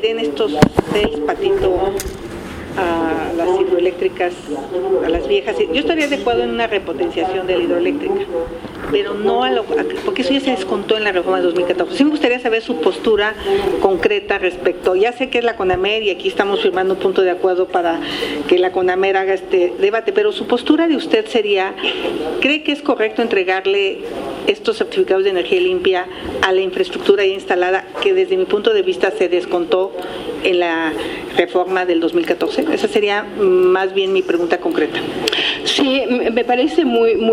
den estos 6 patito a las hidroeléctricas, a las viejas. Yo estaría de acuerdo en una repotenciación de la hidroeléctrica, pero no porque eso ya se descontó en la reforma de 2014. Sí me gustaría saber su postura concreta respecto, ya sé que es la CONAMER y aquí estamos firmando un punto de acuerdo para que la CONAMER haga este debate, pero su postura de usted sería, ¿cree que es correcto entregarle estos certificados de energía limpia a la infraestructura ya instalada que desde mi punto de vista se descontó en la reforma del 2014? Esa sería más bien mi pregunta concreta. Sí, me parece muy